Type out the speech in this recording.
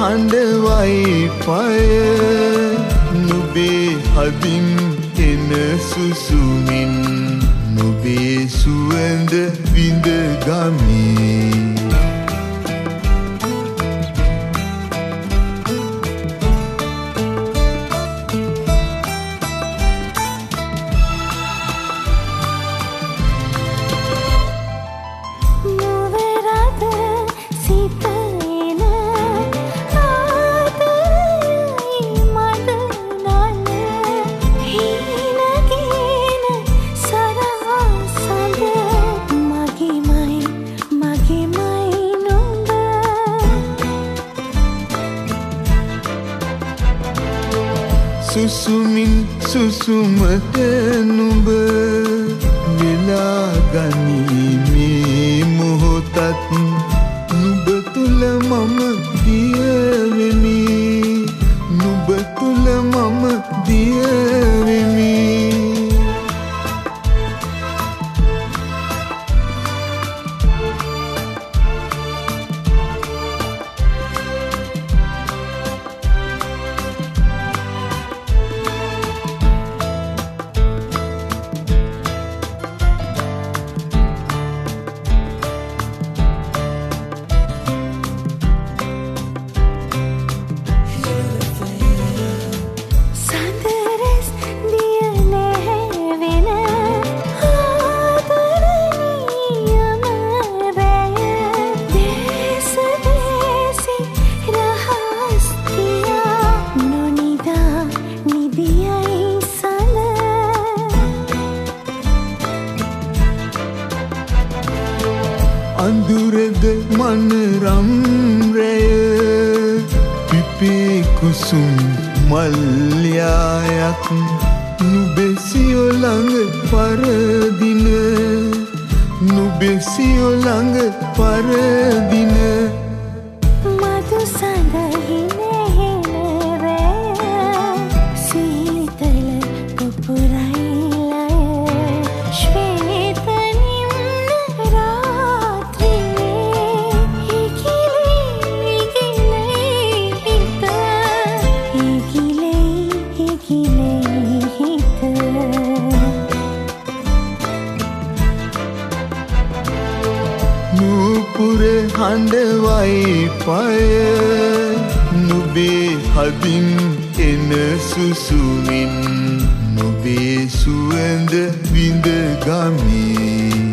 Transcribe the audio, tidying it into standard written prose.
හඬවයි පය නුබේ හදින් එන සුසුමින් නුබේ සුවඳ විඳ ගමි සුසුමින් සුසුමට නුඹ වෙලා ගනිමේ මොහොතත් නුඹ තුල මම දිය වෙමි නුඹ තුල මම දිය වෙමි අඳුරද මනරම් රැය පිපේ කුසුම් මල්යායක් නුබේ සියෝ ළඟ පරදින නුබේ සියෝ ළඟ පරදින මధు සඳහිනේ රැය සීතල පුපුරයි නූපුර හඬවයි පය නුබේ හදින් එන සුසුමින් නුබේ සුවඳ විඳ ගමි